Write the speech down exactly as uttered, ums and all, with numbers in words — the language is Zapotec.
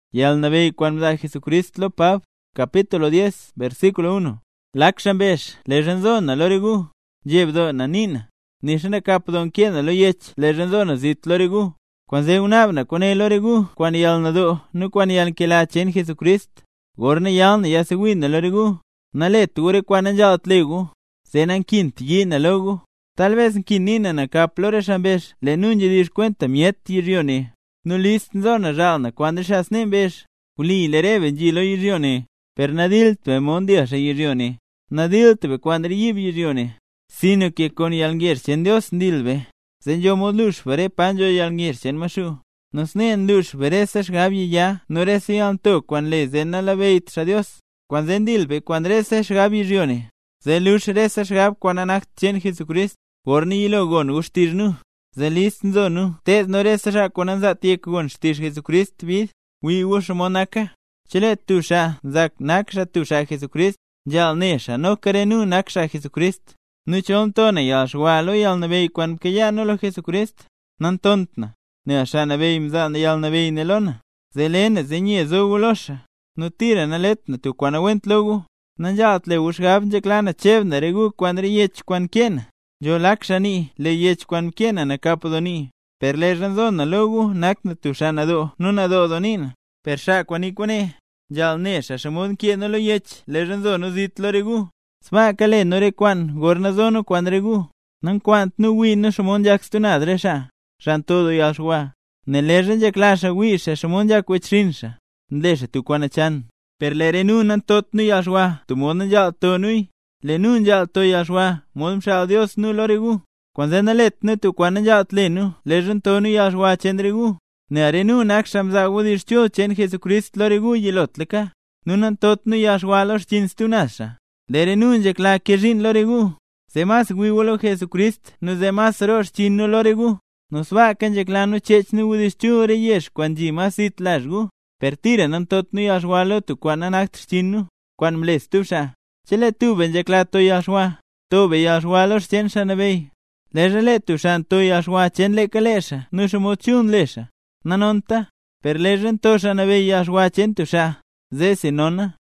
Yalnabei cuando Jesucristo Pab, capítulo diez, versículo uno. Lakshambesh, le renzona lorigu, jebdo nanina. Nishana kapdon kiena lo yech, le renzona zit lorigu. Cuando se unabna con el lorigu, cuando yalnado, no cuando yalnkela chen Jesucristo. Gorna yalna ya se wina lorigu. Nale ture cuando yalt legu. Senan kint yina logu. Tal vez kinina na kaplore shambesh, le nunye dir cuenta miet yirione. No list zona ralna cuando shas nembesh. Uli le reben jilo yirione. Per nadil te mondia se yirione. Nadil te cuando yib yirione. Sino que con yalngir chen Dios dilbe. Zen yo modlush vere panjo yalngir chen mashu. Nos nen lush vere sesh gabi ya. No resi alto cuando le zen a la beit sa Dios. Cuando zen dilbe cuando resesh gabi yirione. Zen lush resesh gab cuando anacht chen Jesucrist. Gorni ilo gon ustirnu. Zen list nzonu. Tez no resesh cuando anzat yek gon shtir Jesucrist vid. Wi wush monaka. Chile tusha zak naksha tusha Jesucrist. Yal nesha no karenu naksha Jesucrist. Nu chon tona yal shwalo yal nabei kwan kaya no lo Jesucrist. Nan tontna. Ne asha nabei mzal yal nabei nelona. Zelene zenye zogulosha. Nu tira na letna tu kwan awent logu. Nan yalt le ushgab jeklana chevna regu kwan riyech kwan kiena. Jo laksha ni le yech kwan kiena na kapodoni. Per le ranzona logu nakna tu shana do nuna do donina. Per sha kwan ikwane. Yal nesha shamon kiena lo yech le ranzono zit lo regu. Sma kale no re kwan gorna zono kwan regu. Nan kwant nu win no shamon jak stunad resha. Shan todo yal shwa. Ne le ren jak lasha wisha shamon jak wechrinsha. Ndesha tu kwan achan. Per le renu nan tot nu yal shwa. Tu mon yal to nui. Le nun yal to yal shwa. Mon shal Dios nu lo regu. Kwan zena let nu tu kwan yal tlenu. Le ren to nu yal shwa chen regu. Ne arenu naksham za wudish cho chen Jesucrist lo regu yilot leka. Nunan tot nu yal shwa los chins tu nasha. Lere nun je kla kerin lo regu. Se mas wiwolo Jesucrist, no se mas rosh chin no lo regu. Nos va kan je kla no chech no wudish chure yesh kwan ji mas it lashgu. Per tira nan tot no yashwalo tu kwan anakt chinu, kwan mles tusha. Chele tu ben je kla to yashwa, to be yashwalo chen shanabei. Lere le tu shan to yashwa chen le kalesha, no shumo chun lesha. Nanonta, per leren to shanabei yashwa chen tusha. Ze sinona.